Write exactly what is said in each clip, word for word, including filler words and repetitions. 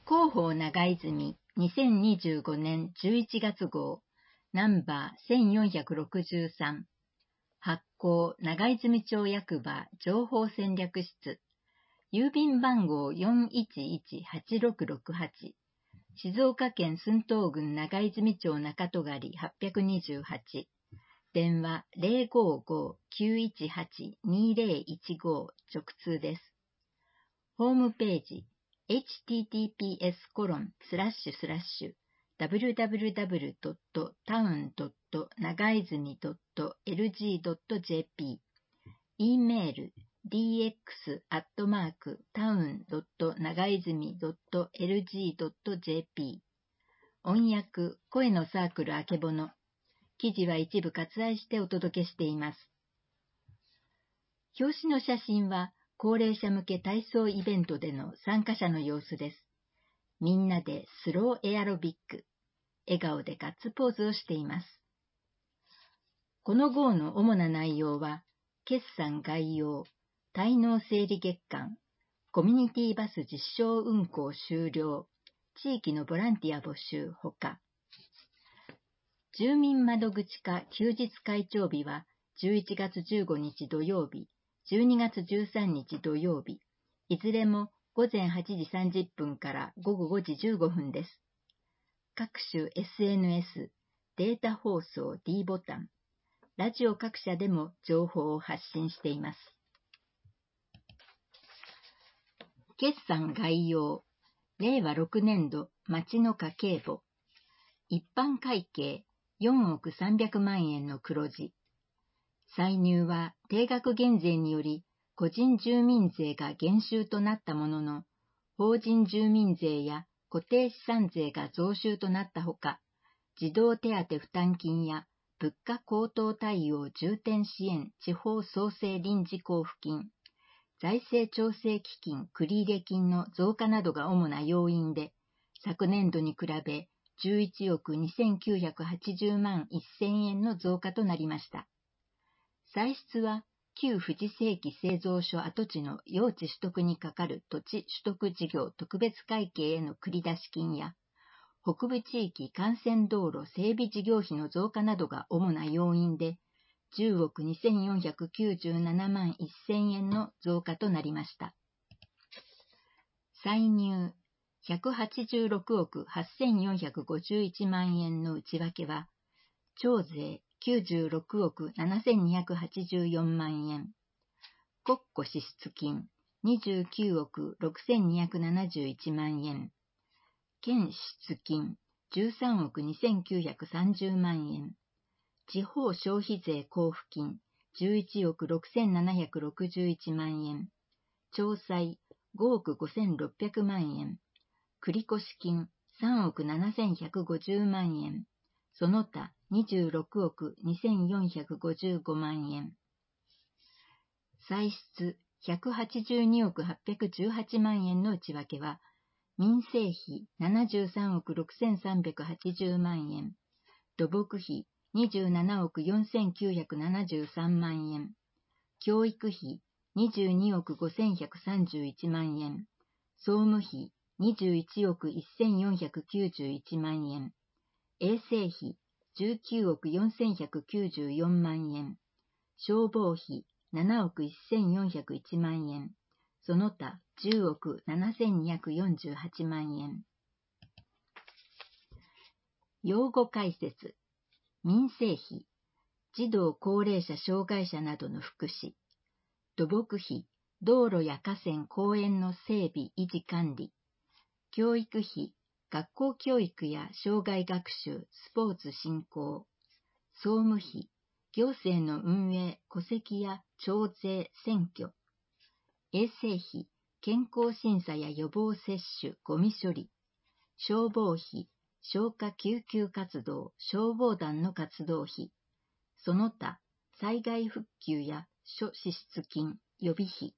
広報長泉にせんにじゅうごねんじゅういちがつ号ナンバーせんよんひゃくろくじゅうさん発行長泉町役場情報戦略室郵便番号 よんいちいちはちろくろくはち 静岡県駿東郡長泉町中戸狩はっぴゃくにじゅうはち電話 ゼロごごーきゅういちはちにゼロいちご 直通です。ホームページ エイチティーティーピーエスコロンスラッシュスラッシュダブリューダブリューダブリュードットタウンドット長泉ドットエルジードットジェーピー e メール ディーエックス アットマークタウンドット長泉ドットエルジードットジェーピー 音訳声のサークルあけぼの記事は一部割愛してお届けしています。表紙の写真は高齢者向け体操イベントでの参加者の様子です。みんなでスローエアロビック、笑顔でガッツポーズをしています。この号の主な内容は、決算概要、滞納整理月間、コミュニティバス実証運行終了、地域のボランティア募集ほか、住民窓口課休日会長日はじゅういちがつじゅうごにち土曜日、じゅうにがつじゅうさんにち土曜日、いずれもごぜんはちじさんじゅっぷんからごごごじじゅうごふんです。各種 エスエヌエス、データ放送 D ボタン、ラジオ各社でも情報を発信しています。決算概要、れいわろくねんど町の家計簿、一般会計よんおくさんびゃくまんえんの黒字。歳入は定額減税により個人住民税が減収となったものの、法人住民税や固定資産税が増収となったほか、児童手当負担金や物価高騰対応重点支援地方創生臨時交付金、財政調整基金繰入金の増加などが主な要因で、昨年度に比べじゅういちおくにせんきゅうひゃくはちじゅうまんせんえんの増加となりました。歳出は旧富士世紀製造所跡地の用地取得にかかる土地取得事業特別会計への繰出金や、北部地域幹線道路整備事業費の増加などが主な要因で、じゅうおくにせんよんひゃくきゅうじゅうななまんせんえんの増加となりました。歳入ひゃくはちじゅうろくおくはっせんよんひゃくごじゅういちまんえんの内訳は、徴税きゅうじゅうろくおくななせんにひゃくはちじゅうよんまんえん、国庫支出金にじゅうきゅうおくろくせんにひゃくななじゅういちまんえん、県支出金じゅうさんおくにせんきゅうひゃくさんじゅうまんえん、地方消費税交付金じゅういちおくろくせんななひゃくろくじゅういちまんえん、徴歳ごおくごせんろっぴゃくまんえん、繰越金さんおくななせんひゃくごじゅうまんえん、その他にじゅうろくおくにせんよんひゃくごじゅうごまんえん。歳出ひゃくはちじゅうにおくはっぴゃくじゅうはちまんえんの内訳は、民生費ななじゅうさんおくろくせんさんびゃくはちじゅうまんえん、土木費にじゅうななおくよんせんきゅうひゃくななじゅうさんまんえん、教育費にじゅうにおくごせんひゃくさんじゅういちまんえん、総務費にじゅういちおくせんよんひゃくきゅうじゅういちまんえん、衛生費じゅうきゅうおくよんせんひゃくきゅうじゅうよんまんえん、消防費ななおくせんよんひゃくいちまんえん、その他じゅうおくななせんにひゃくよんじゅうはちまんえん。用語解説。民生費、児童高齢者障害者などの福祉、土木費、道路や河川公園の整備維持管理、教育費、学校教育や障害学習、スポーツ振興、総務費、行政の運営、戸籍や徴税、選挙、衛生費、健康審査や予防接種、ゴミ処理、消防費、消火救急活動、消防団の活動費、その他、災害復旧や諸支出金、予備費。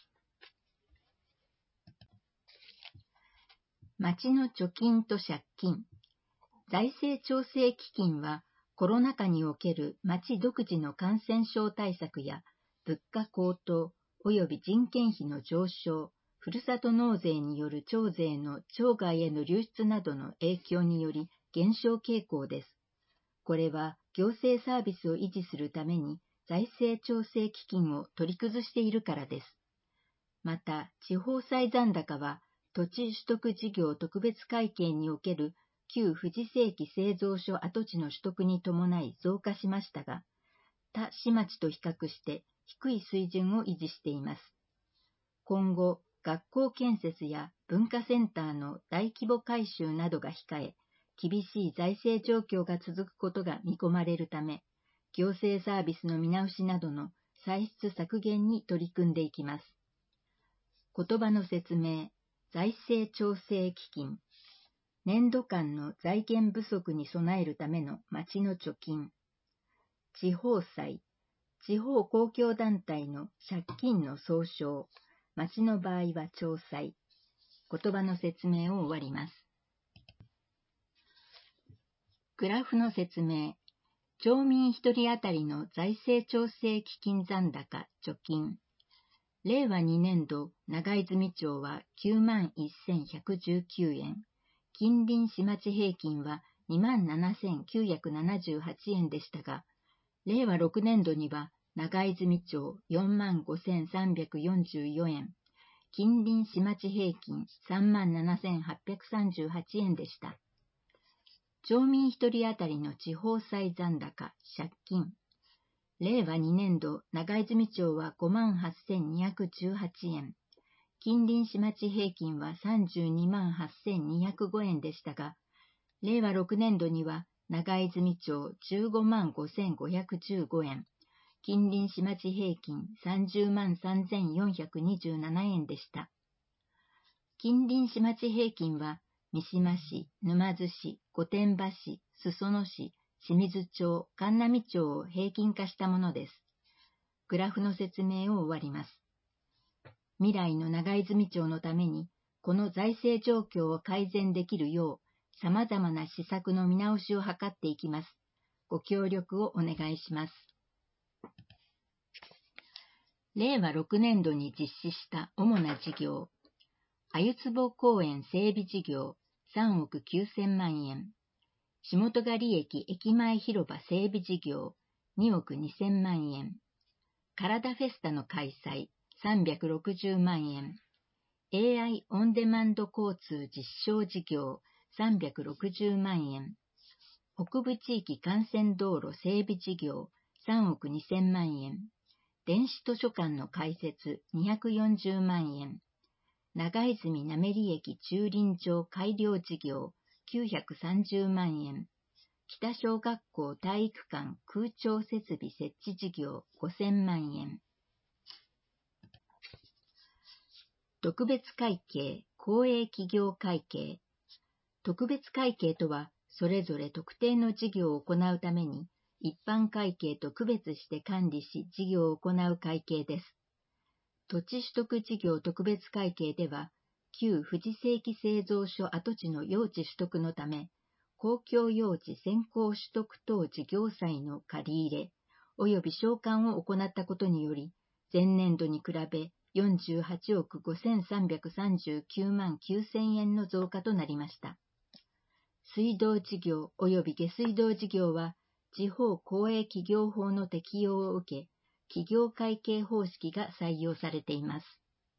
町の貯金と借金。財政調整基金は、コロナ禍における町独自の感染症対策や物価高騰及び人件費の上昇、 ふるさと納税による徴税の町外への流出などの影響により減少傾向です。これは行政サービスを維持するために財政調整基金を取り崩しているからです。また、地方債残高は土地取得事業特別会計における旧富士世紀製造所跡地の取得に伴い増加しましたが、他市町と比較して低い水準を維持しています。今後、学校建設や文化センターの大規模改修などが控え、厳しい財政状況が続くことが見込まれるため、行政サービスの見直しなどの歳出削減に取り組んでいきます。言葉の説明、財政調整基金、年度間の財源不足に備えるための町の貯金、地方債、地方公共団体の借金の総称、町の場合は町債。言葉の説明を終わります。グラフの説明。町民一人当たりの財政調整基金残高、貯金。れいわにねんど、長泉町は きゅうまんせんひゃくじゅうきゅうえん。近隣市町平均は にまんななせんきゅうひゃくななじゅうはちえんでしたが、れいわろくねんどには長泉町よんまんごせんさんびゃくよんじゅうよえん。近隣市町平均 さんまんななせんはっぴゃくさんじゅうはちえんでした。町民一人当たりの地方債残高、借金。れいわにねんど、長泉町は ごまんはっせんにひゃくじゅうはちえん。近隣市町平均は さんじゅうにまんはっせんにひゃくごえんでしたが、れいわろくねんどには長泉町じゅうごまんごせんごひゃくじゅうごえん。近隣市町平均さんじゅうまんさんぜんよんひゃくにじゅうななえんでした。近隣市町平均は、三島市、沼津市、御殿場市、裾野市、清水町、神南町を平均化したものです。グラフの説明を終わります。未来の長泉町のために、この財政状況を改善できるよう、様々な施策の見直しを図っていきます。ご協力をお願いします。れいわろくねんどに実施した主な事業。鮎坪公園整備事業さんおくきゅうせんまんえん。下戸狩駅駅前広場整備事業におくにせんまんえん。体フェスタの開催さんびゃくろくじゅうまんえん。エーアイ オンデマンド交通実証事業さんびゃくろくじゅうまんえん。北部地域幹線道路整備事業さんおくにせんまんえん。電子図書館の開設にひゃくよんじゅうまんえん。長泉滑り駅駐輪場改良事業きゅうひゃくさんじゅうまんえん。北小学校体育館空調設備設置事業ごせんまんえん。特別会計、公営企業会計。特別会計とは、それぞれ特定の事業を行うために、一般会計と区別して管理し、事業を行う会計です。土地取得事業特別会計では、旧富士世紀製造所跡地の用地取得のため、公共用地先行取得等事業債の借り入れ、及び償還を行ったことにより、前年度に比べよんじゅうはちおくごせんさんびゃくさんじゅうきゅうまんきゅうせんえんの増加となりました。水道事業及び下水道事業は、地方公営企業法の適用を受け、企業会計方式が採用されています。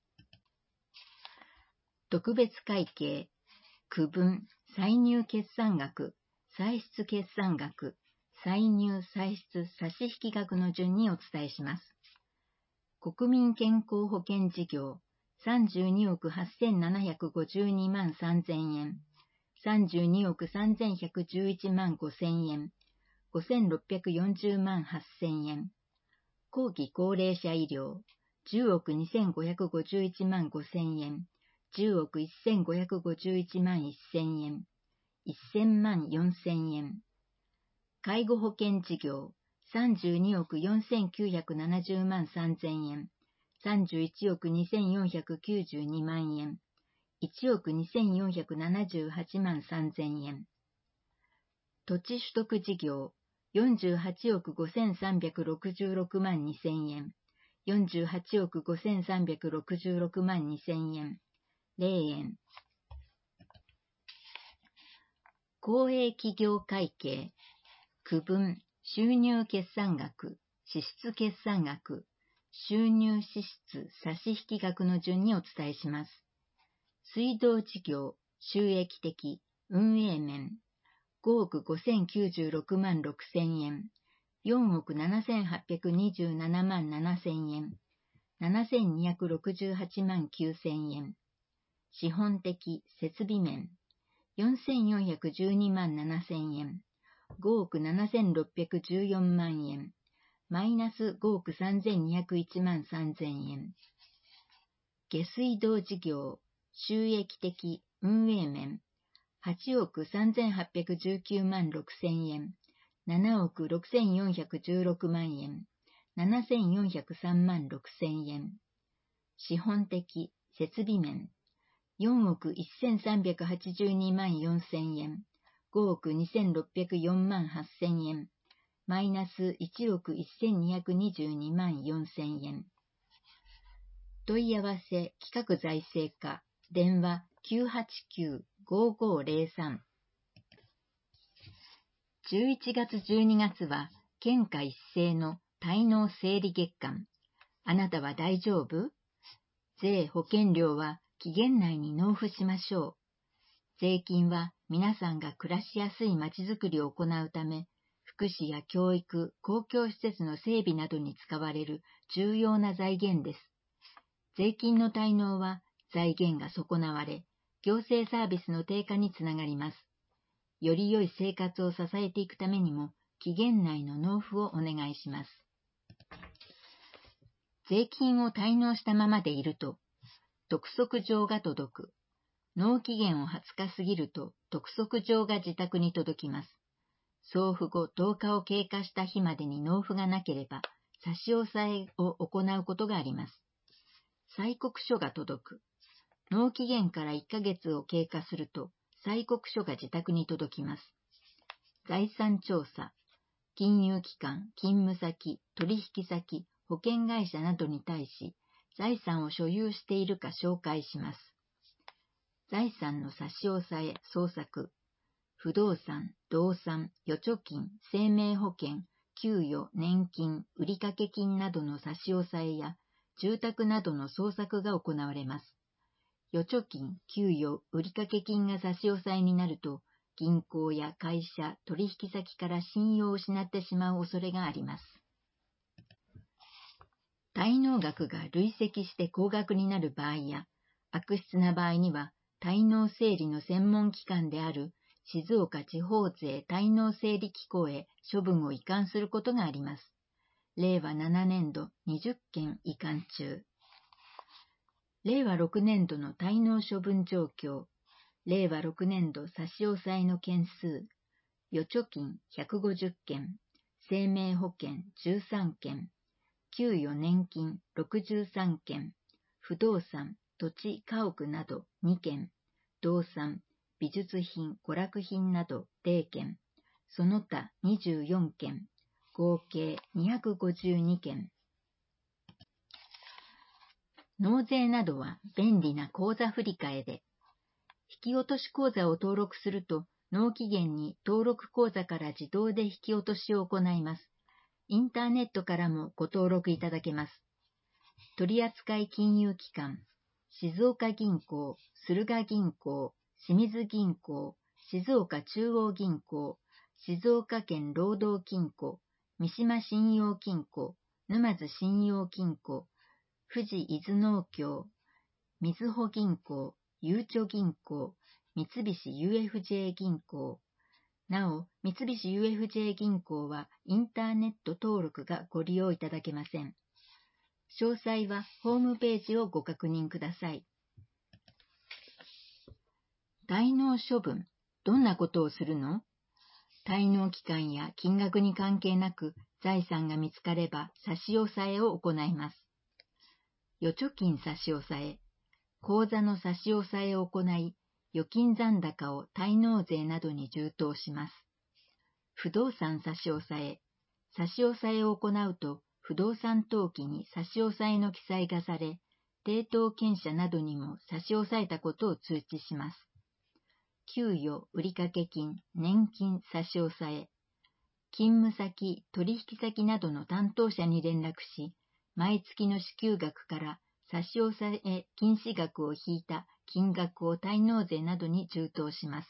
特別会計、区分、歳入決算額、歳出決算額、歳入歳出差引額の順にお伝えします。国民健康保険事業、さんじゅうにおくはっせんななひゃくごじゅうにまんさんぜんえん、さんじゅうにおくさんぜんひゃくじゅういちまんごせんえん、ごせんろっぴゃくよんじゅうまんはっせんえん、後期高齢者医療、じゅうおくにせんごひゃくごじゅういちまんごせんえん、じゅうおくせんごひゃくごじゅういちまんせんえん、せんまんよんせんえん。介護保険事業、さんじゅうにおくよんせんきゅうひゃくななじゅうまんさんぜんえん、さんじゅういちおくにせんよんひゃくきゅうじゅうにまんえん、いちおくにせんよんひゃくななじゅうはちまんさんぜんえん。土地取得事業、よんじゅうはちおくごせんさんびゃくろくじゅうろくまんにせんえん、 よんじゅうはちおくごせんさんびゃくろくじゅうろくまんにせんえん、ゼロえん。公営企業会計、区分、収入決算額、支出決算額、収入支出差引額の順にお伝えします。水道事業、収益的、運営面、ごおくごせんきゅうじゅうろくまんろくせんえん、よんおくななせんはっぴゃくにじゅうななまんななせんえん、ななせんにひゃくろくじゅうはちまんきゅうせんえん。資本的、設備面、よんせんよんひゃくじゅうにまんななせんえん、ごおくななせんろっぴゃくじゅうよんまんえん、マイナスごおくさんぜんにひゃくいちまんさんぜんえん。下水道事業、収益的、運営面、はちおくさんぜんはっぴゃくじゅうきゅうまんろくせんえん、ななおくろくせんよんひゃくじゅうろくまんえん、ななせんよんひゃくさんまんろくせんえん。資本的、設備面、よんおくせんさんびゃくはちじゅうにまんよんせんえん、ごおくにせんろっぴゃくよんまんはっせんえん、マイナスいちおくせんにひゃくにじゅうにまんよんせんえん。問い合わせ企画財政課、電話 きゅうはちきゅう ごーごーぜろさん。じゅういちがつじゅうにがつは県下一斉の滞納整理月間。あなたは大丈夫？税・保険料は期限内に納付しましょう。税金は皆さんが暮らしやすいまちづくりを行うため、福祉や教育、公共施設の整備などに使われる重要な財源です。税金の滞納は財源が損なわれ、行政サービスの低下につながります。より良い生活を支えていくためにも、期限内の納付をお願いします。税金を滞納したままでいると、督促状が届く。納期限をはつか過ぎると、督促状が自宅に届きます。送付後とおかを経過した日までに納付がなければ、差し押さえを行うことがあります。催告書が届く。納期限からいっかげつを経過すると、催告書が自宅に届きます。財産調査。金融機関、勤務先、取引先、保険会社などに対し、財産を所有しているか紹介します。財産の差し押さえ、捜索。不動産、動産、預貯金、生命保険、給与、年金、売掛金などの差し押さえや、住宅などの捜索が行われます。預貯金、給与、売掛金が差し押さえになると、銀行や会社、取引先から信用を失ってしまう恐れがあります。滞納額が累積して高額になる場合や、悪質な場合には、滞納整理の専門機関である静岡地方税滞納整理機構へ処分を移管することがあります。れいわななねんどにじゅっけん移管中。れいわろくねんどの滞納処分状況。れいわろくねんど差し押さえの件数。預貯金ひゃくごじゅっけん、生命保険じゅうさんけん、給与年金ろくじゅうさんけん、不動産、土地、家屋などにけん、動産、美術品、娯楽品などれいけん、その他にじゅうよんけん、合計にひゃくごじゅうにけん。納税などは便利な口座振替で、引き落とし口座を登録すると、納期限に登録口座から自動で引き落としを行います。インターネットからもご登録いただけます。取扱金融機関、静岡銀行、駿河銀行、清水銀行、静岡中央銀行、静岡県労働金庫、三島信用金庫、沼津信用金庫、富士伊豆農協、みずほ銀行、ゆうちょ銀行、三菱 ユーエフジェー 銀行。なお、三菱 ユーエフジェー 銀行はインターネット登録がご利用いただけません。詳細はホームページをご確認ください。滞納処分、どんなことをするの？滞納期間や金額に関係なく財産が見つかれば差し押さえを行います。預貯金差し押さえ、口座の差し押さえを行い、預金残高を滞納税などに充当します。不動産差し押さえ、差し押さえを行うと、 不動産登記に差し押さえの記載がされ、抵当権者などにも差し押さえたことを通知します。給与、売掛金、年金差し押さえ、勤務先、取引先などの担当者に連絡し、毎月の支給額から差し押さえ禁止額を引いた金額を滞納税などに充当します。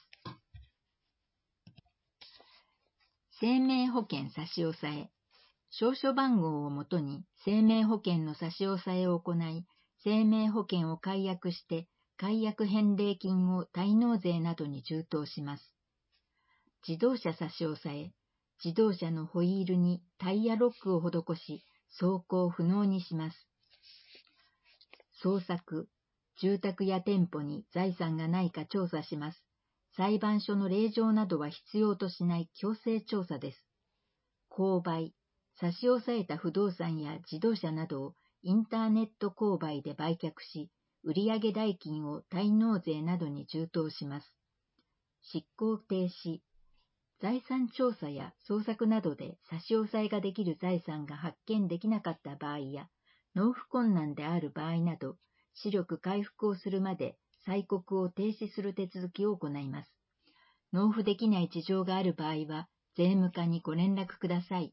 生命保険差し押さえ、証書番号をもとに生命保険の差し押さえを行い、生命保険を解約して解約返礼金を滞納税などに充当します。自動車差し押さえ、自動車のホイールにタイヤロックを施し、走行不能にします。捜索、住宅や店舗に財産がないか調査します。裁判所の令状などは必要としない強制調査です。購買、差し押さえた不動産や自動車などをインターネット購買で売却し、売上代金を滞納税などに充当します。執行停止、財産調査や捜索などで差し押さえができる財産が発見できなかった場合や、納付困難である場合など、視力回復をするまで催告を停止する手続きを行います。納付できない事情がある場合は、税務課にご連絡ください。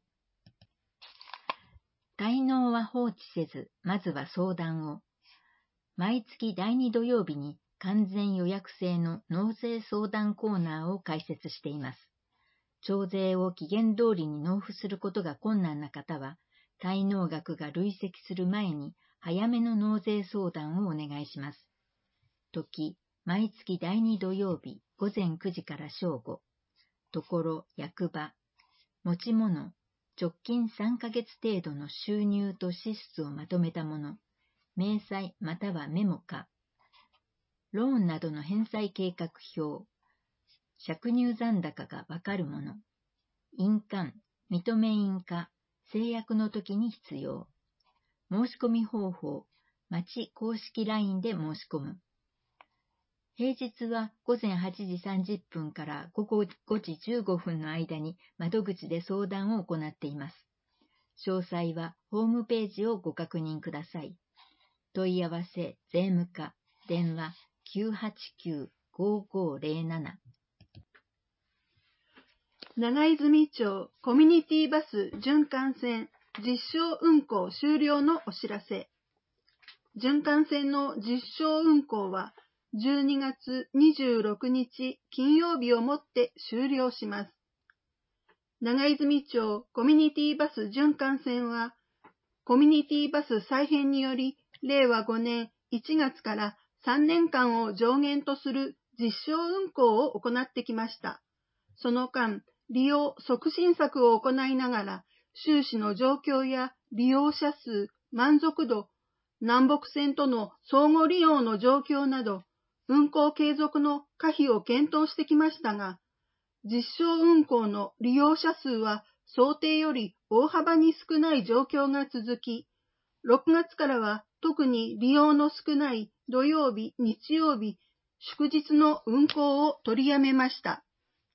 滞納は放置せず、まずは相談を。毎月だいに土曜日に完全予約制の納税相談コーナーを開設しています。徴税を期限通りに納付することが困難な方は、滞納額が累積する前に早めの納税相談をお願いします。時、毎月だいに土曜日午前くじから正午。ところ、役場。持ち物、直近さんかげつ程度の収入と支出をまとめたもの。明細またはメモか。ローンなどの返済計画表。借入残高がわかるもの。印鑑、認め印か、制約の時に必要。申し込み方法、町公式 ライン で申し込む。平日は午前はちじさんじゅっぷんから午後ごじじゅうごふんの間に窓口で相談を行っています。詳細はホームページをご確認ください。問い合わせ、税務課、電話 きゅうはちきゅう ごーごーぜろなな。 長泉町コミュニティバス循環線実証運行終了のお知らせ。循環線の実証運行はじゅうにがつにじゅうろくにち金曜日をもって終了します。長泉町コミュニティバス循環線は、コミュニティバス再編により、れいわごねんいちがつからさんねんかんを上限とする実証運行を行ってきました。その間、利用促進策を行いながら、収支の状況や利用者数、満足度、南北線との相互利用の状況など、運行継続の可否を検討してきましたが、実証運行の利用者数は想定より大幅に少ない状況が続き、ろくがつからは特に利用の少ない土曜日、日曜日、祝日の運行を取りやめました。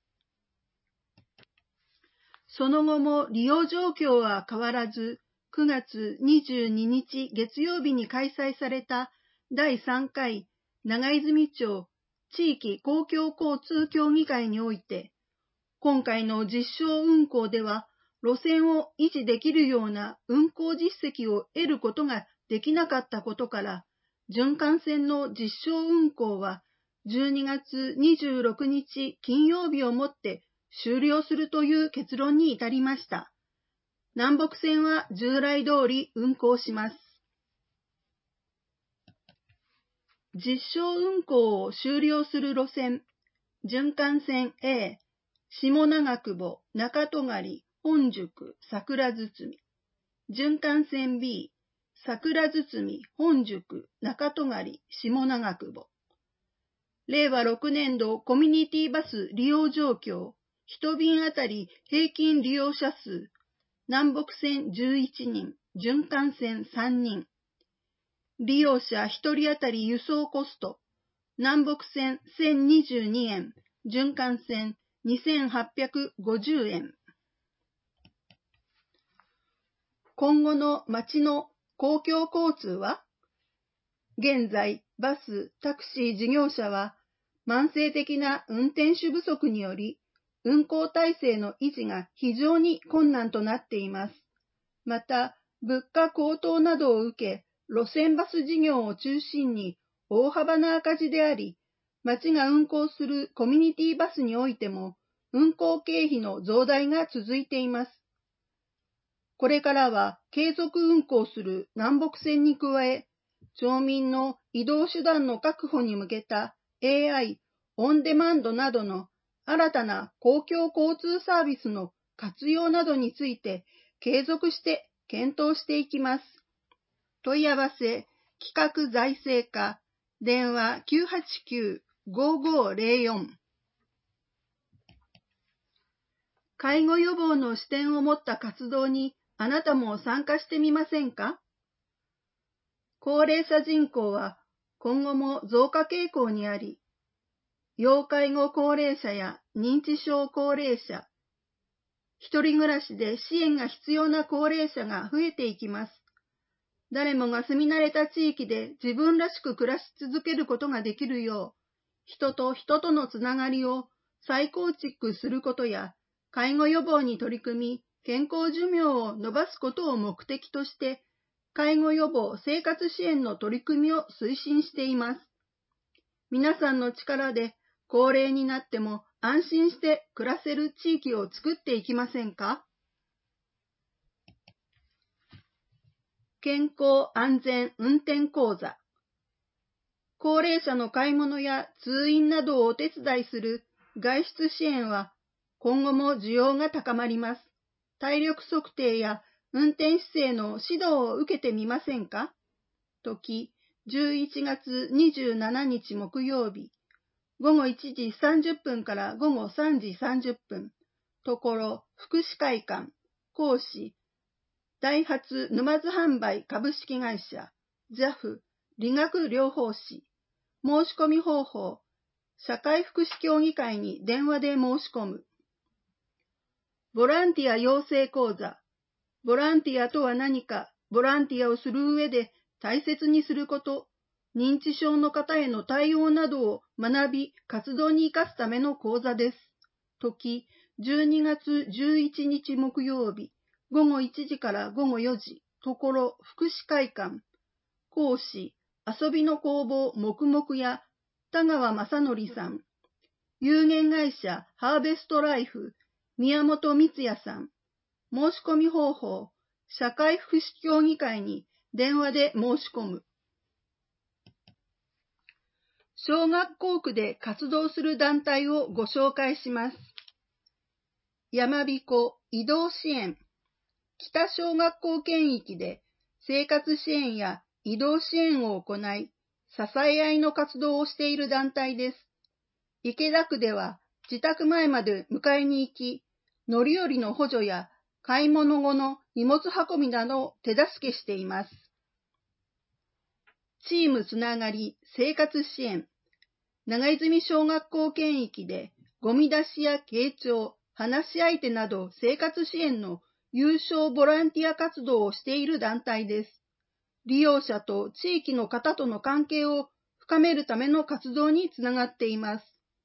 その後も利用状況は変わらず、くがつにじゅうににち月曜日に開催されただいさんかい長泉町地域公共交通協議会において、今回の実証運行では路線を維持できるような運行実績を得ることができなかったことから、循環線の実証運行はじゅうにがつにじゅうろくにち金曜日をもって終了するという結論に至りました。南北線は従来通り運行します。実証運行を終了する路線、循環線 A、下長久保、中戸狩、本宿、桜堤。循環線 B、桜堤、本宿、中戸狩、下長久保。れいわろくねんどコミュニティバス利用状況、いち便あたり平均利用者数、南北線じゅういちにん、循環線さんにん。利用者ひとりあたり輸送コスト、南北線せんにじゅうにえん、循環線にせんはっぴゃくごじゅうえん。 今後の町の公共交通は？現在、バス、タクシー事業者は、慢性的な運転手不足により、運行体制の維持が非常に困難となっています。また、物価高騰などを受け、路線バス事業を中心に大幅な赤字であり、町が運行するコミュニティバスにおいても、運行経費の増大が続いています。これからは継続運行する南北線に加え、町民の移動手段の確保に向けた エーアイ、オンデマンドなどの新たな公共交通サービスの活用などについて継続して検討していきます。問い合わせ、企画財政課、電話 きゅうはちきゅう ごごーぜろよん。介護予防の視点を持った活動にあなたも参加してみませんか？高齢者人口は今後も増加傾向にあり、要介護高齢者や認知症高齢者、一人暮らしで支援が必要な高齢者が増えていきます。誰もが住み慣れた地域で自分らしく暮らし続けることができるよう、人と人とのつながりを再構築することや、介護予防に取り組み、健康寿命を延ばすことを目的として、介護予防生活支援の取り組みを推進しています。皆さんの力で高齢になっても安心して暮らせる地域を作っていきませんか？健康安全運転講座。高齢者の買い物や通院などをお手伝いする外出支援は今後も需要が高まります。体力測定や運転姿勢の指導を受けてみませんか？時、じゅういちがつにじゅうしちにち木曜日、ごごいちじさんじゅっぷんからごごさんじさんじゅっぷん、ところ福祉会館、講師、ダイハツ沼津販売株式会社、ジャフ、理学療法士、申し込み方法、社会福祉協議会に電話で申し込む。ボランティア養成講座。ボランティアとは何か、ボランティアをする上で大切にすること、認知症の方への対応などを学び、活動に生かすための講座です。時、じゅうにがつじゅういちにち木曜日、ごごいちじからごごよじ、ところ福祉会館、講師、遊びの工房黙々や田川正則さん、有限会社ハーベストライフ、宮本光也さん、申し込み方法、社会福祉協議会に電話で申し込む。小学校区で活動する団体をご紹介します。やまびこ移動支援。北小学校圏域で生活支援や移動支援を行い、支え合いの活動をしている団体です。池田区では自宅前まで迎えに行き、乗り降りの補助や買い物後の荷物運びなどを手助けしています。チームつながり生活支援。長泉小学校圏域でゴミ出しや傾聴、話し相手など生活支援の有償ボランティア活動をしている団体です。利用者と地域の方との関係を深めるための活動につながっています。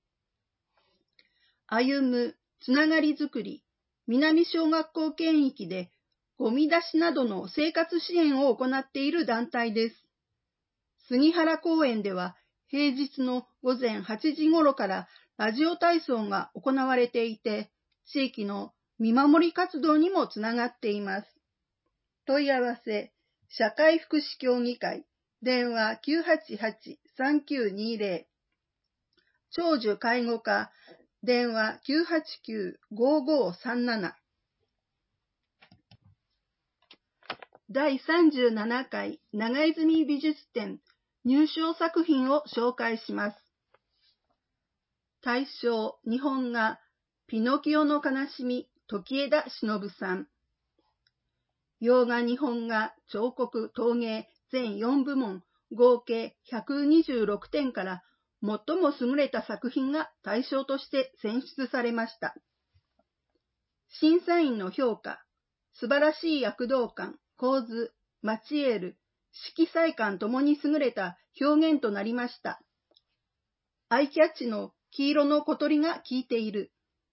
歩む、つながりづくり、南小学校圏域でゴミ出しなどの生活支援を行っている団体です。杉原公園では平日のごぜんはちじ頃からラジオ体操が行われていて、地域の見守り活動にもつながっています。問い合わせ、社会福祉協議会、電話 きゅうはちはち さんきゅうにぜろ、長寿介護課、電話 きゅうはちきゅう ごごさんなな。だいさんじゅうななかい長泉美術展入賞作品を紹介します。大賞日本画ピノキオの悲しみ時枝忍さん。洋画日本画彫刻陶芸全よんぶもん合計ひゃくにじゅうろくてんから最も優れた作品が大賞として選出されました。審査員の評価、素晴らしい躍動感、 構図、マチエール、色彩感ともに優れた表現となりました。アイキャッチの黄色の小鳥が効いている。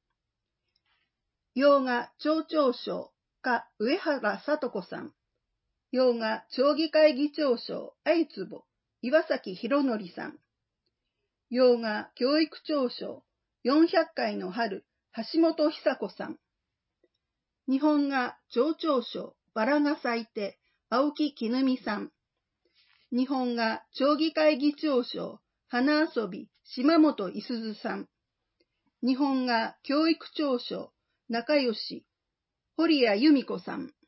洋画町長賞家上原さと子さん。洋画町議会議長賞相坪岩崎博則さん。洋画教育長賞よんひゃっかいの春橋本久子さん。日本画町長賞バラが咲いて青木きぬみさん。日本画町議会議長賞花遊び島本いすずさん。日本画教育長賞仲良し堀谷由美子さん。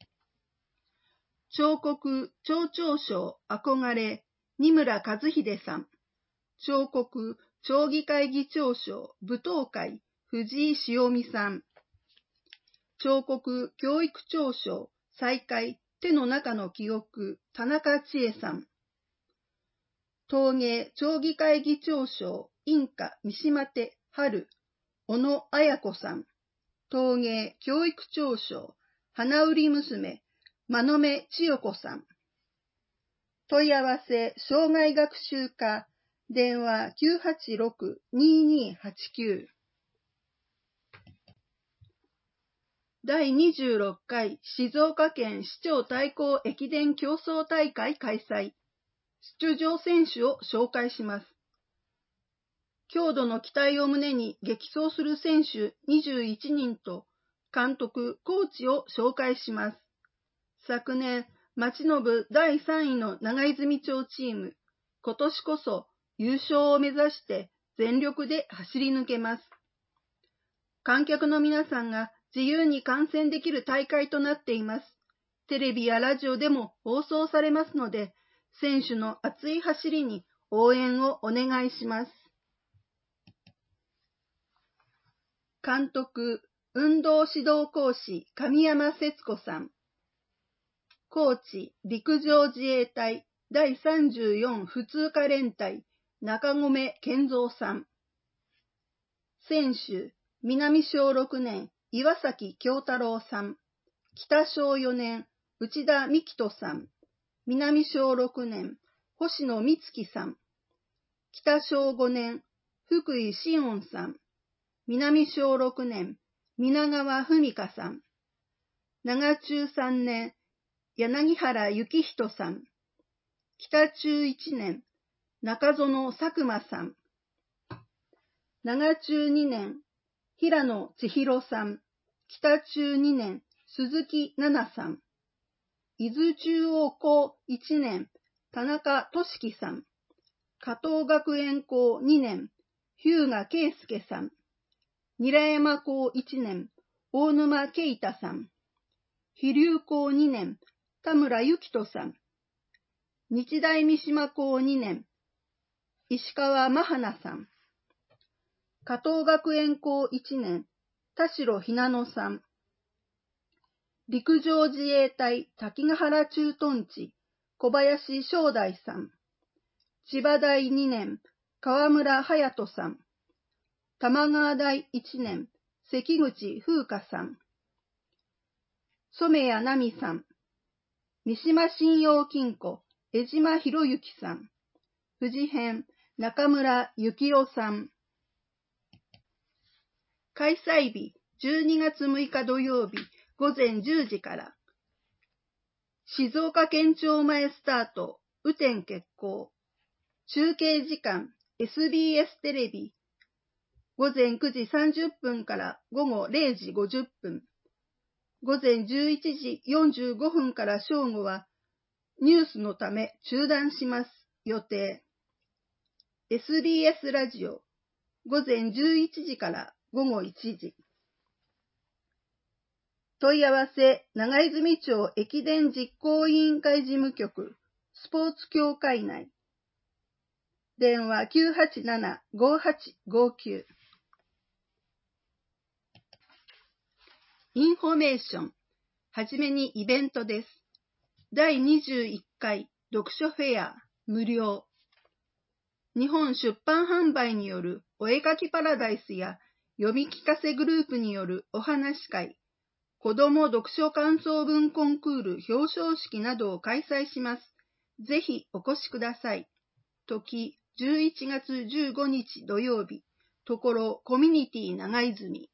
彫刻町長賞憧れ二村和秀さん。彫刻町議会議長賞舞踏会藤井潮美さん。彫刻教育長賞再開手の中の記憶田中千恵さん。陶芸町議会議長賞インカ三島手春小野綾子さん。陶芸教育長賞花売り娘間野目千代子さん。問い合わせ障害学習課電話 きゅうはちろく にーにーはちきゅう。だいにじゅうろっかい静岡県市長対抗駅伝競争大会開催。出場選手を紹介します。強度の期待を胸に激走する選手にじゅういちにんと監督、コーチを紹介します。昨年、町の部だいさんいの長泉町チーム、今年こそ優勝を目指して全力で走り抜けます。観客の皆さんが自由に観戦できる大会となっています。テレビやラジオでも放送されますので、選手の熱い走りに応援をお願いします。監督、運動指導講師、神山節子さん。コーチ、陸上自衛隊だいさんじゅうよん普通科連隊、中込健三さん。選手、南小ろくねん、岩崎京太郎さん。北小よねん、内田美希人さん。南小ろくねん、星野美月さん。北小ごねん、福井志音さん。南小ろくねん、皆川文香さん。長中さんねん、柳原幸人さん。北中いちねん、中園佐久間さん。長中にねん、平野千尋さん。北中にねん、鈴木奈々さん。伊豆中央高いちねん、田中俊樹さん。加藤学園高にねん、日向圭介さん。韮山高いちねん、大沼圭太さん。飛龍高にねん、田村幸人さん。日大三島高にねん、石川真花さん。加藤学園高いちねん、田代ひなのさん。陸上自衛隊滝ヶ原駐屯地、小林正大さん。千葉大にねん、川村隼人さん。玉川大いちねん、関口風花さん。染谷奈美さん。三島信用金庫、江島博之さん。富士編、中村幸雄さん。開催日、じゅうにがつむいか土曜日、ごぜんじゅうじから。静岡県庁前スタート、雨天決行。中継時間、エスビーエス テレビ。ごぜんくじさんじゅっぷんからごごれいじごじゅっぷん。ごぜんじゅういちじよんじゅうごふんから正午は、ニュースのため中断します。予定。エスビーエス ラジオ。ごぜんじゅういちじからごごいちじ。問い合わせ、長泉町駅伝実行委員会事務局、スポーツ協会内。電話 きゅうはちなな ごはちごきゅう。インフォメーション。はじめにイベントです。だいにじゅういっかい読書フェア無料。日本出版販売によるお絵かきパラダイスや読み聞かせグループによるお話会、 子ども読書感想文コンクール表彰式などを開催します。ぜひお越しください。時じゅういちがつじゅうごにち土曜日、ところコミュニティ長泉。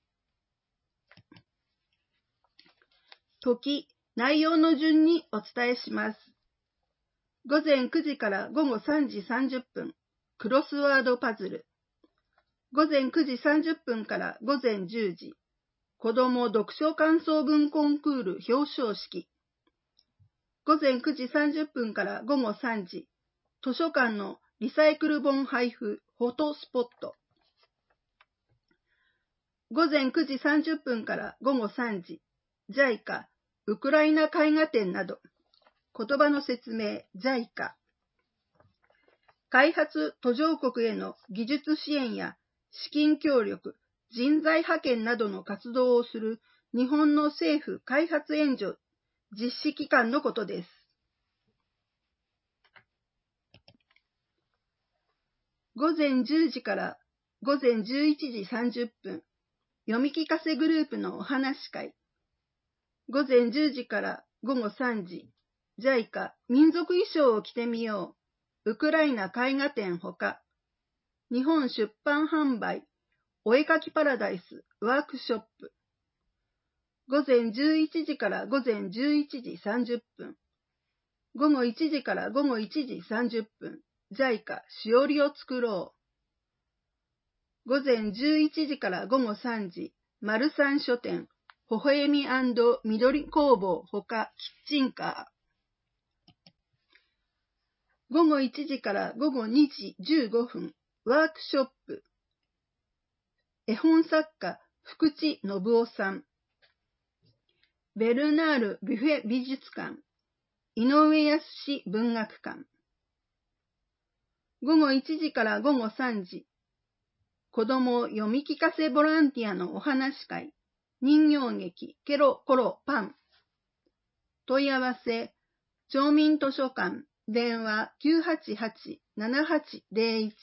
時、内容の順にお伝えします。ごぜんくじからごごさんじさんじゅっぷん、クロスワードパズル。ごぜんくじさんじゅっぷんからごぜんじゅうじ、子ども読書感想文コンクール表彰式。ごぜんくじさんじゅっぷんからごごさんじ、図書館のリサイクル本配布フォトスポット。ごぜんくじさんじゅっぷんからごごさんじ、ジャイカ、ウクライナ絵画展など。言葉の説明、ジャイカ。開発途上国への技術支援や資金協力、人材派遣などの活動をする日本の政府開発援助実施機関のことです。ごぜんじゅうじからごぜんじゅういちじさんじゅっぷん、読み聞かせグループのお話し会。ごぜんじゅうじからごごさんじ、ジャイカ 民族衣装を着てみよう、ウクライナ絵画展ほか、日本出版販売、お絵かきパラダイスワークショップ。ごぜんじゅういちじからごぜんじゅういちじさんじゅっぷん、ごごいちじからごごいちじさんじゅっぷん、ジャイカ しおりを作ろう。ごぜんじゅういちじからごごさんじ、丸三書店、ほほえみ&緑工房ほかキッチンカー。ごごいちじからごごにじじゅうごふん、ワークショップ。絵本作家、福地信夫さん。ベルナール・ビュフェ美術館、井上康文学館。ごごいちじからごごさんじ、子ども読み聞かせボランティアのお話し会、人形劇ケロコロパン。問い合わせ、町民図書館、電話 きゅうはちはち ななはちぜろいち。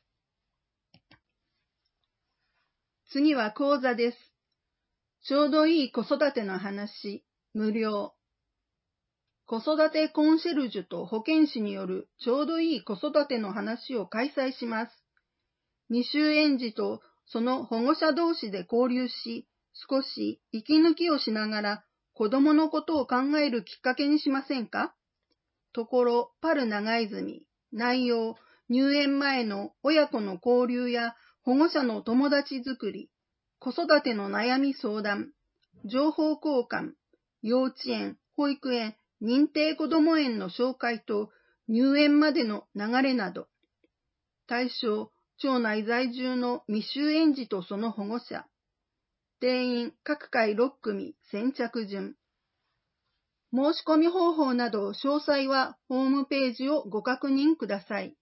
次は講座です。ちょうどいい子育ての話、無料。子育てコンシェルジュと保健師によるちょうどいい子育ての話を開催します。未就園児とその保護者同士で交流し、少し息抜きをしながら子供のことを考えるきっかけにしませんか？ところ、パル長泉、内容、入園前の親子の交流や保護者の友達作り、子育ての悩み相談、情報交換、幼稚園、保育園、認定こども園の紹介と入園までの流れなど、対象、町内在住の未就園児とその保護者、定員各回ろっくみ先着順。申し込み方法など詳細はホームページをご確認ください。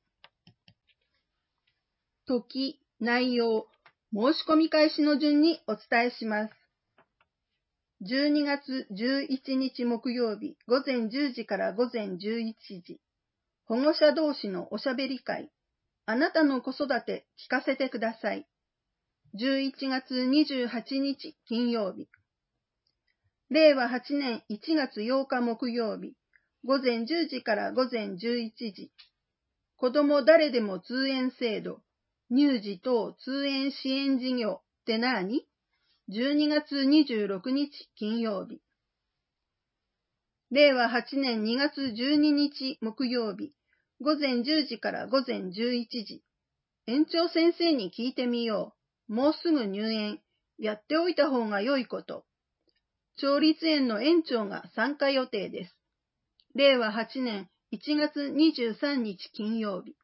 時、内容、申し込み開始の順にお伝えします。じゅうにがつじゅういちにち木曜日ごぜんじゅうじからごぜんじゅういちじ、保護者同士のおしゃべり会、あなたの子育て聞かせてください。じゅういちがつにじゅうはちにち金曜日。れいわはちねんいちがつようか木曜日、ごぜんじゅうじからごぜんじゅういちじ。子ども誰でも通園制度、乳児等通園支援事業ってなーに？じゅうにがつにじゅうろくにち金曜日。れいわはちねんにがつじゅうににち木曜日、ごぜんじゅうじからごぜんじゅういちじ。園長先生に聞いてみよう。もうすぐ入園。やっておいた方が良いこと。町立園の園長が参加予定です。れいわはちねんいちがつにじゅうさんにち金曜日。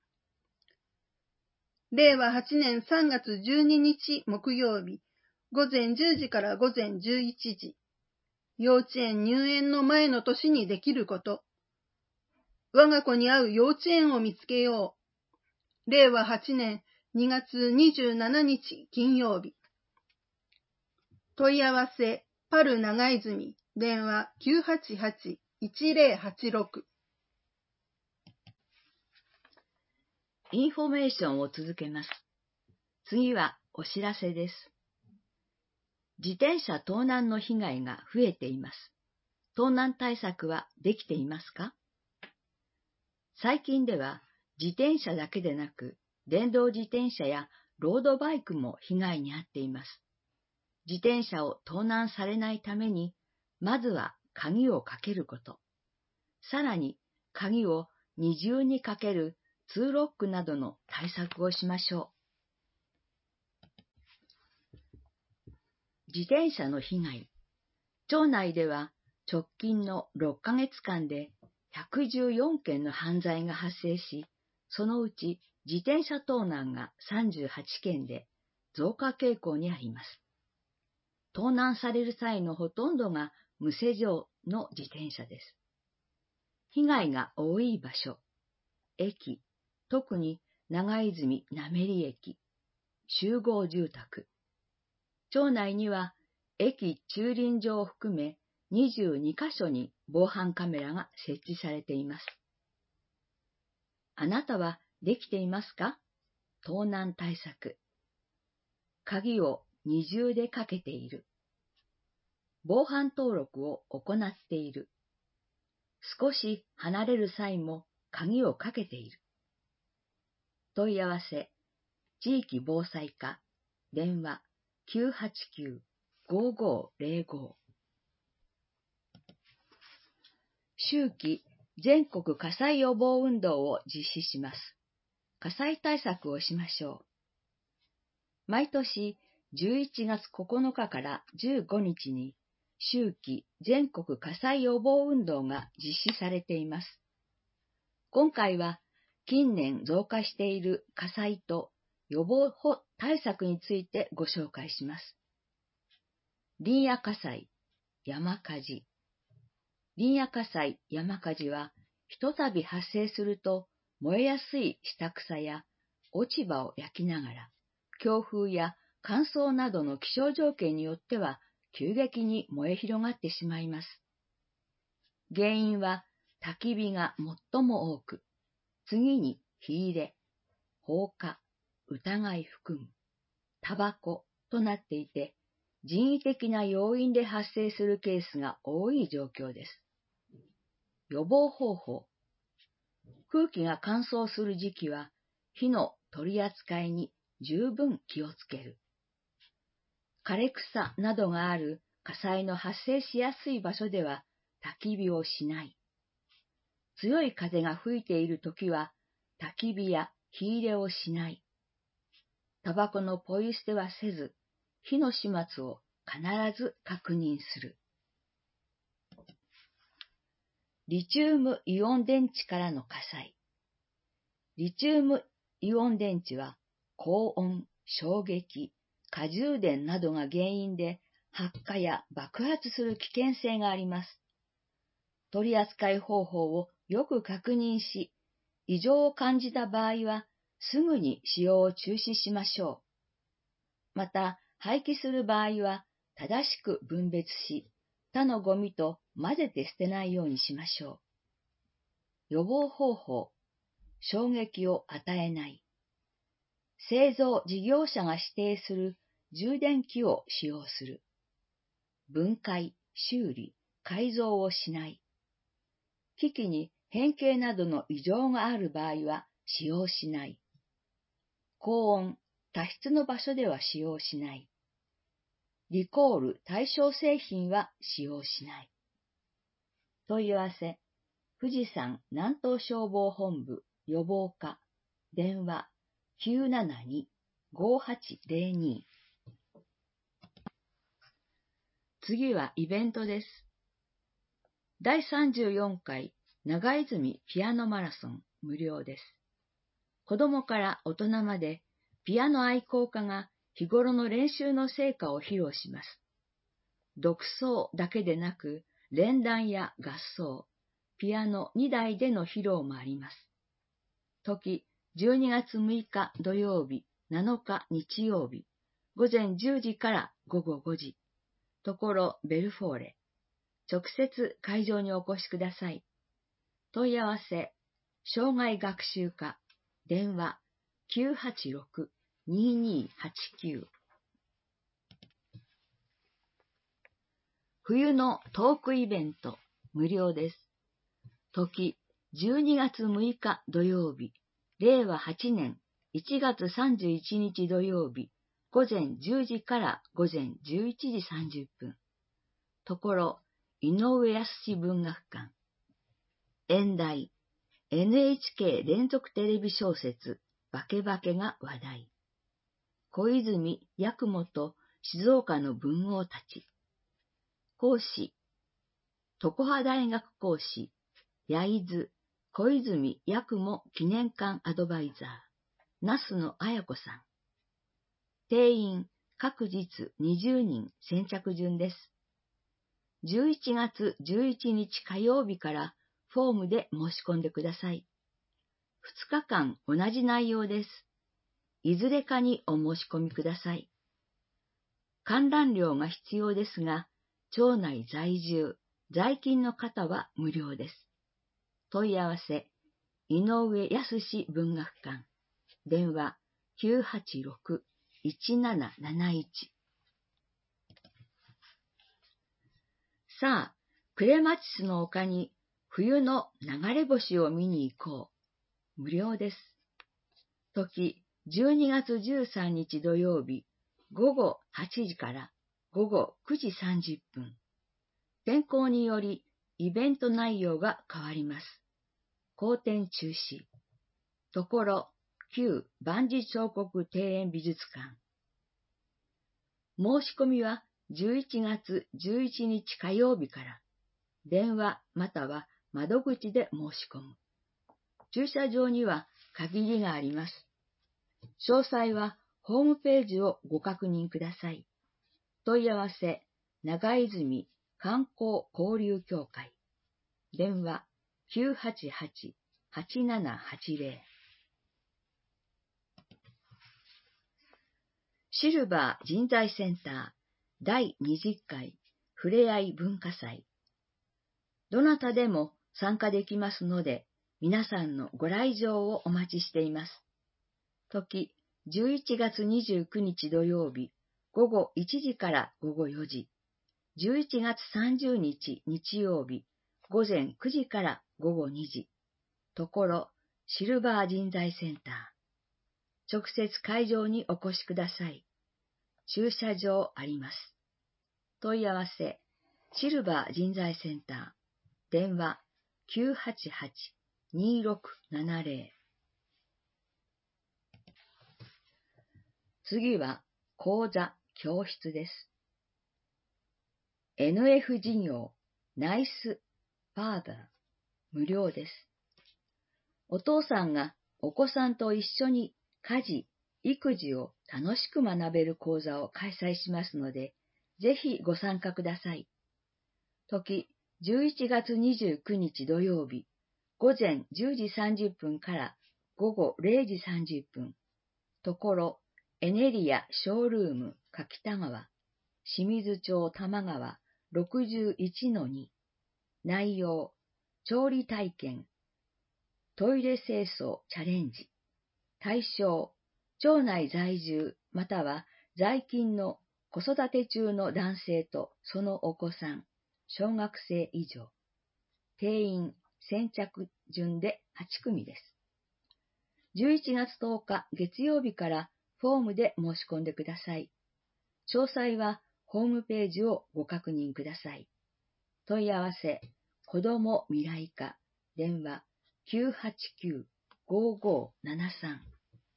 れいわはちねんさんがつじゅうににち木曜日、ごぜんじゅうじからごぜんじゅういちじ。幼稚園入園の前の年にできること。我が子に合う幼稚園を見つけよう。れいわはちねんにがつにじゅうしちにち金曜日。問い合わせ、パル長泉、電話 きゅうはちはち いちぜろはちろく。 インフォメーションを続けます。次はお知らせです。 自転車盗難の被害が増えています。盗難対策はできていますか？最近では自転車だけでなく、電動自転車やロードバイクも被害に遭っています。自転車を盗難されないために、まずは鍵をかけること。さらに、鍵を二重にかけるツーロックなどの対策をしましょう。自転車の被害。町内では直近のろっかげつかんでひゃくじゅうよんけんの犯罪が発生し、そのうち自転車盗難がさんじゅうはちけんで増加傾向にあります。盗難される際のほとんどが無施錠の自転車です。被害が多い場所、駅、特に長泉滑駅、集合住宅。町内には駅駐輪場を含めにじゅうにかしょに防犯カメラが設置されています。あなたはできていますか？盗難対策。鍵を二重でかけている。防犯登録を行っている。少し離れる際も鍵をかけている。問い合わせ、地域防災課、電話 きゅうはちきゅう ごーごーぜろご。秋季全国火災予防運動を実施します。火災対策をしましょう。毎年じゅういちがつここのかからじゅうごにちに秋季全国火災予防運動が実施されています。今回は近年増加している火災と予防対策についてご紹介します。林野火災、山火事。林野火災、山火事は、ひとたび発生すると燃えやすい下草や落ち葉を焼きながら、強風や乾燥などの気象条件によっては急激に燃え広がってしまいます。原因は焚き火が最も多く、次に火入れ、放火、疑い含む、タバコとなっていて、人為的な要因で発生するケースが多い状況です。予防方法。空気が乾燥する時期は、火の取り扱いに十分気をつける。枯れ草などがある火災の発生しやすい場所では焚き火をしない。強い風が吹いているときは焚き火や火入れをしない。タバコのポイ捨てはせず、火の始末を必ず確認する。リチウムイオン電池からの火災。リチウムイオン電池は高温、衝撃、過充電などが原因で発火や爆発する危険性があります。取り扱い方法をよく確認し、異常を感じた場合はすぐに使用を中止しましょう。また、廃棄する場合は正しく分別し、他のゴミと混ぜて捨てないようにしましょう。予防方法、衝撃を与えない。製造事業者が指定する充電器を使用する。分解、修理、改造をしない。機器に変形などの異常がある場合は使用しない。高温、多湿の場所では使用しない。リコール対象製品は使用しない。問い合わせ、富士山南東消防本部予防課、電話 きゅうななに ごーはちぜろに。次はイベントです。だいさんじゅうよんかい長泉ピアノマラソン無料です。子供から大人までピアノ愛好家が日頃の練習の成果を披露します。独奏だけでなく連弾や合奏、ピアノにだいでの披露もあります。時じゅうにがつむいか土曜日、なのか日曜日、ごぜんじゅうじからごごごじ、ところベルフォーレ。直接会場にお越しください。問い合わせ、障害学習課、電話 きゅうはちろく にーにーはちきゅう。 冬のトークイベント、無料です。時、じゅうにがつむいか土曜日、れいわはちねんいちがつさんじゅういちにち土曜日、ごぜんじゅうじからごぜんじゅういちじさんじゅっぷん。ところ、井上康文学館。演題、エヌエイチケー 連続テレビ小説、バケバケが話題。小泉八雲と静岡の文豪たち。講師、常葉大学講師、焼津小泉八雲記念館アドバイザー、那須野綾子さん。定員、各日にじゅうにん先着順です。じゅういちがつじゅういちにち火曜日からフォームで申し込んでください。ふつかかん同じ内容です。いずれかにお申し込みください。観覧料が必要ですが、町内在住、在勤の方は無料です。問い合わせ、井上康文学館。電話きゅうはちろく いちなななないち。さあ、クレマチスの丘に冬の流れ星を見に行こう。無料です。時、じゅうにがつじゅうさんにち土曜日、ごごはちじからごごくじさんじゅっぷん。天候によりイベント内容が変わります。後天中止。ところ、旧万事彫刻庭園美術館。申し込みはじゅういちがつじゅういちにち火曜日から、電話または窓口で申し込む。駐車場には限りがあります。詳細はホームページをご確認ください。問い合わせ、長泉観光交流協会。電話きゅうはちはち はちななはちぜろ。シルバー人材センターだいにじゅっかいふれあい文化祭。どなたでも参加できますので、皆さんのご来場をお待ちしています。時、じゅういちがつにじゅうくにち土曜日、ごごいちじからごごよじ。じゅういちがつさんじゅうにち日曜日、ごぜんくじからごごにじ。ところ、シルバー人材センター。直接会場にお越しください。駐車場あります。問い合わせ、シルバー人材センター。電話きゅうはちはち にろくななぜろ。次は講座、教室です。エヌエフ 事業、ナイスファーダー、無料です。お父さんがお子さんと一緒に家事、育児を楽しく学べる講座を開催しますので、ぜひご参加ください。時、じゅういちがつにじゅうくにち土曜日、ごぜんじゅうじさんじゅっぷんからごごれいじさんじゅっぷん。ところ、エネリアショールーム柿田川、清水町玉川 ろくじゅういちのに。内容、調理体験、トイレ清掃チャレンジ。対象、町内在住または在勤の子育て中の男性とそのお子さん、小学生以上。定員、先着順ではちくみです。じゅういちがつとおか月曜日からフォームで申し込んでください。詳細はホームページをご確認ください。問い合わせ、子ども未来課、電話きゅうはちきゅう ごごななさん。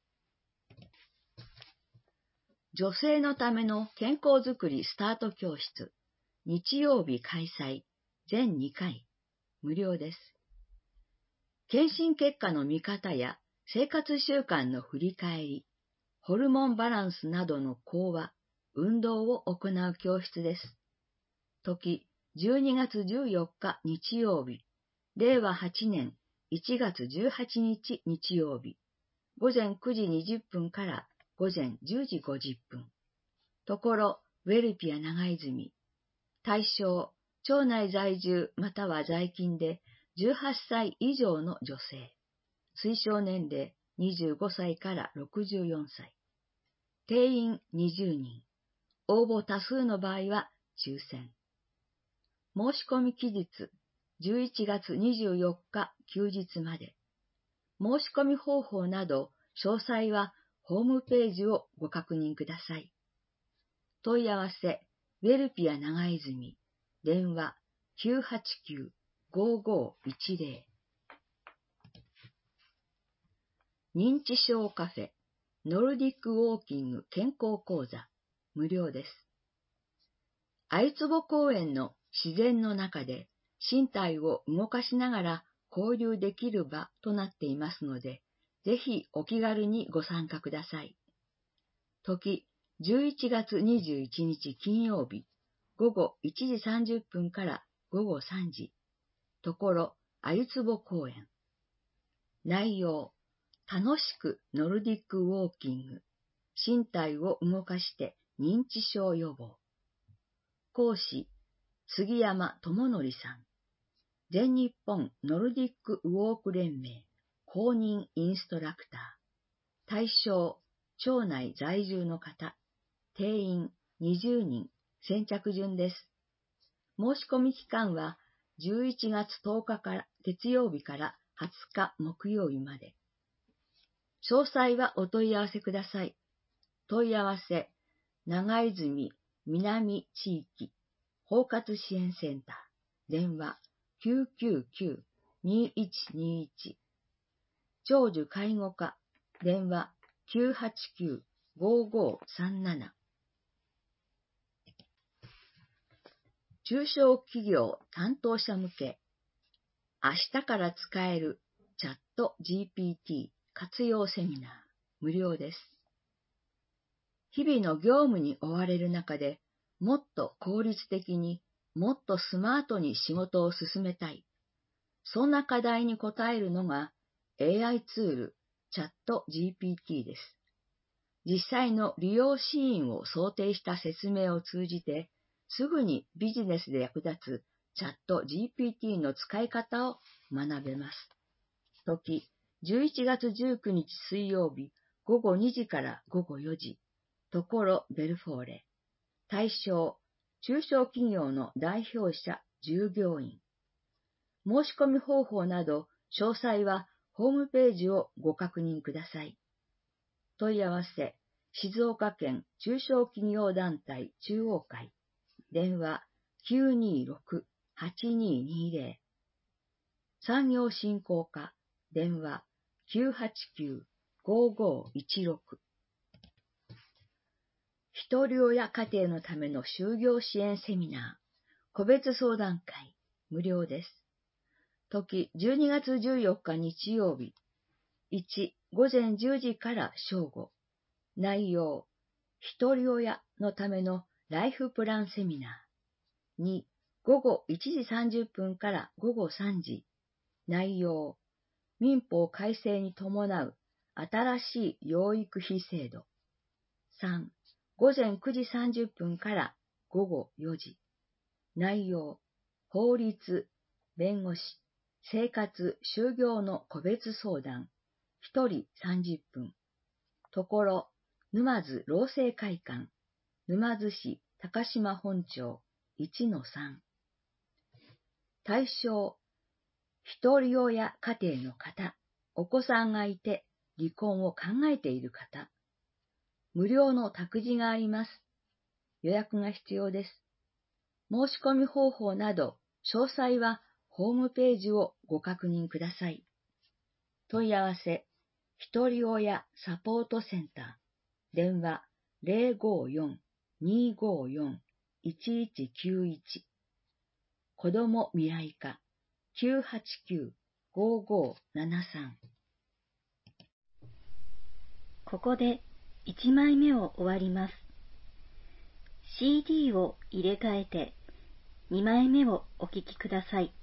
女性のための健康づくりスタート教室、日曜日開催、全にかい、無料です。検診結果の見方や生活習慣の振り返り、ホルモンバランスなどの講話、運動を行う教室です。時、じゅうにがつじゅうよっか日曜日、れいわはちねんいちがつじゅうはちにち日曜日、ごぜんくじにじゅっぷんからごぜんじゅうじごじゅっぷん。ところ、ウェルピア長泉。対象、町内在住または在勤でじゅうはっさい以上の女性。推奨年齢にじゅうごさいからろくじゅうよんさい。定員にじゅうにん。応募多数の場合は抽選。 申し込み期日じゅういちがつにじゅうよっか休日まで。申し込み方法など詳細はホームページをご確認ください。問い合わせ、ウェルピア長泉、電話 きゅうはちきゅう ごーごーいちゼロ。認知症カフェ、ノルディックウォーキング健康講座、無料です。鮎壺公園の自然の中で身体を動かしながら交流できる場となっていますので、ぜひお気軽にご参加ください。時、じゅういちがつにじゅういちにち金曜日、ごごいちじさんじゅっぷんからごごさんじ。ところ、鮎壺公園。内容、楽しくノルディックウォーキング。身体を動かして認知症予防。講師、杉山智則さん。全日本ノルディックウォーク連盟公認インストラクター。対象、町内在住の方。定員にじゅうにん。先着順です。申し込み期間はじゅういちがつとおかから月曜日からはつか木曜日まで。詳細はお問い合わせください。問い合わせ、長泉南地域包括支援センター、電話 きゅうきゅうきゅう にいちにいち。長寿介護課、電話 きゅうはちきゅう ごーごーさんなな。中小企業担当者向け、明日から使えるチャット ジーピーティー 活用セミナー、無料です。日々の業務に追われる中で、もっと効率的に、もっとスマートに仕事を進めたい。そんな課題に応えるのが エーアイ ツール、チャット ジーピーティー です。実際の利用シーンを想定した説明を通じて、すぐにビジネスで役立つチャット ジーピーティー の使い方を学べます。時、じゅういちがつじゅうくにち水曜日、ごごにじからごごよじ。ところベルフォーレ。対象、中小企業の代表者、従業員。申し込み方法など、詳細はホームページをご確認ください。問い合わせ、静岡県中小企業団体中央会。電話 きゅうにろく はちににゼロ。産業振興課。電話 きゅうはちきゅう ごーごーいちろく。ひとり親家庭のための就業支援セミナー、個別相談会、無料です。時、じゅうにがつじゅうよっか日曜日。いち、ごぜんじゅうじから正午。内容、ひとり親のためのライフプランセミナー。に、ごごいちじさんじゅっぷんからごごさんじ。内容、民法改正に伴う新しい養育費制度。さん、ごぜんくじさんじゅっぷんからごごよじ。内容、法律、弁護士、生活、就業の個別相談、ひとりさんじゅっぷん。ところ、沼津労政会館、沼津市高島本町 いちのさん。対象、ひとり親家庭の方、お子さんがいて離婚を考えている方。無料の託児があります。予約が必要です。申し込み方法など、詳細はホームページをご確認ください。問い合わせ、ひとり親サポートセンター、電話 ゼロごよん にーごよん いちいちきゅういち。子ども未来課 きゅうはちきゅう ごーごーななさん。 ここでいちまいめを終わります。シーディー を入れ替えてにまいめをお聴きください。